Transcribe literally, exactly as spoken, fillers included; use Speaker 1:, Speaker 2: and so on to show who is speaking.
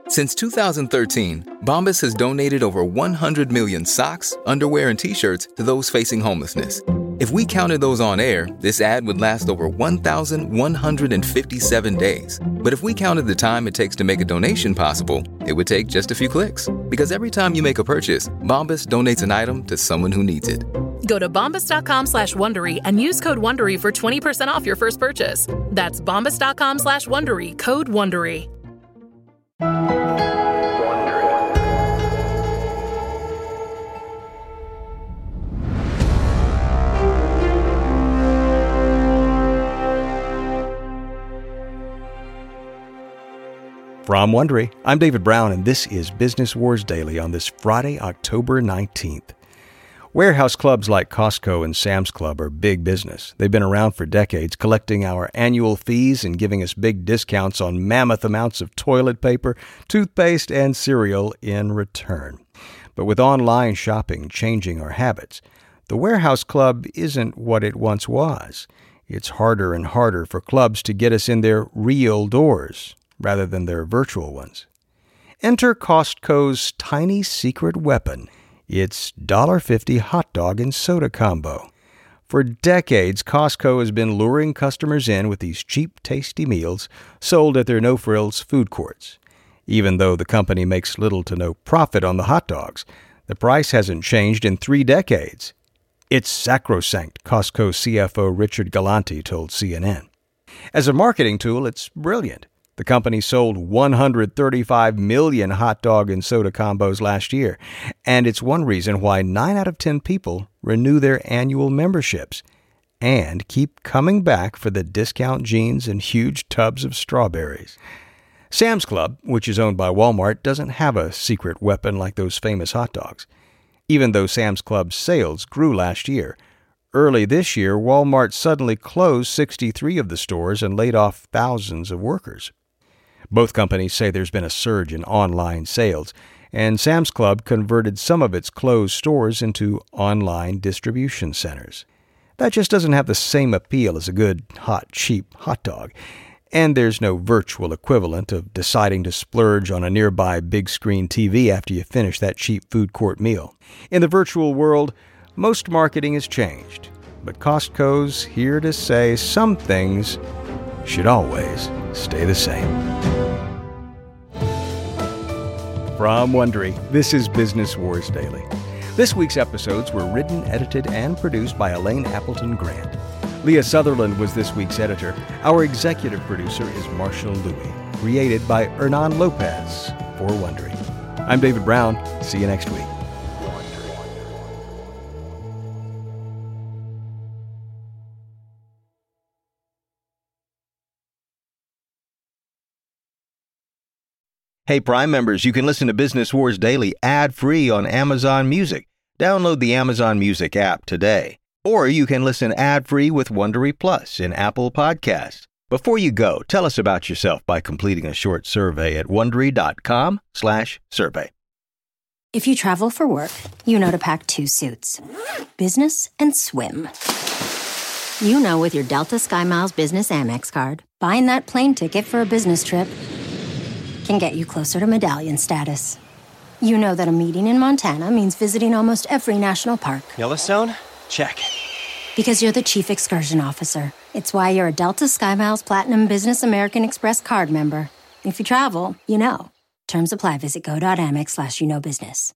Speaker 1: Since two thousand thirteen, Bombas has donated over one hundred million socks, underwear, and T-shirts to those facing homelessness. If we counted those on air, this ad would last over one thousand one hundred fifty-seven days. But if we counted the time it takes to make a donation possible, it would take just a few clicks. Because every time you make a purchase, Bombas donates an item to someone who needs it.
Speaker 2: Go to bombas.com slash Wondery and use code Wondery for twenty percent off your first purchase. That's bombas.com slash Wondery, code Wondery.
Speaker 3: From Wondery, I'm David Brown, and this is Business Wars Daily on this Friday, October nineteenth. Warehouse clubs like Costco and Sam's Club are big business. They've been around for decades, collecting our annual fees and giving us big discounts on mammoth amounts of toilet paper, toothpaste, and cereal in return. But with online shopping changing our habits, the warehouse club isn't what it once was. It's harder and harder for clubs to get us in their real doors rather than their virtual ones. Enter Costco's tiny secret weapon. It's one dollar fifty hot dog and soda combo. For decades, Costco has been luring customers in with these cheap, tasty meals sold at their no-frills food courts. Even though the company makes little to no profit on the hot dogs, the price hasn't changed in three decades. It's sacrosanct, Costco C F O Richard Galanti told C N N. As a marketing tool, it's brilliant. The company sold one hundred thirty-five million hot dog and soda combos last year, and it's one reason why nine out of ten people renew their annual memberships and keep coming back for the discount jeans and huge tubs of strawberries. Sam's Club, which is owned by Walmart, doesn't have a secret weapon like those famous hot dogs. Even though Sam's Club's sales grew last year, early this year, Walmart suddenly closed sixty-three of the stores and laid off thousands of workers. Both companies say there's been a surge in online sales, and Sam's Club converted some of its closed stores into online distribution centers. That just doesn't have the same appeal as a good, hot, cheap hot dog. And there's no virtual equivalent of deciding to splurge on a nearby big-screen T V after you finish that cheap food court meal. In the virtual world, most marketing has changed, but Costco's here to say some things should always stay the same. From Wondery, this is Business Wars Daily. This week's episodes were written, edited, and produced by Elaine Appleton Grant. Leah Sutherland was this week's editor. Our executive producer is Marshall Louis. Created by Hernan Lopez for Wondery. I'm David Brown. See you next week. Hey, Prime members, you can listen to Business Wars Daily ad-free on Amazon Music. Download the Amazon Music app today. Or you can listen ad-free with Wondery Plus in Apple Podcasts. Before you go, tell us about yourself by completing a short survey at Wondery.com slash survey.
Speaker 4: If you travel for work, you know to pack two suits. Business and swim. You know with your Delta SkyMiles Business Amex card, buying that plane ticket for a business trip can get you closer to medallion status. You know that a meeting in Montana means visiting almost every national park.
Speaker 5: Yellowstone? Check.
Speaker 4: Because you're the chief excursion officer. It's why you're a Delta SkyMiles Platinum Business American Express card member. If you travel, you know. Terms apply. Visit go.amex slash you know business.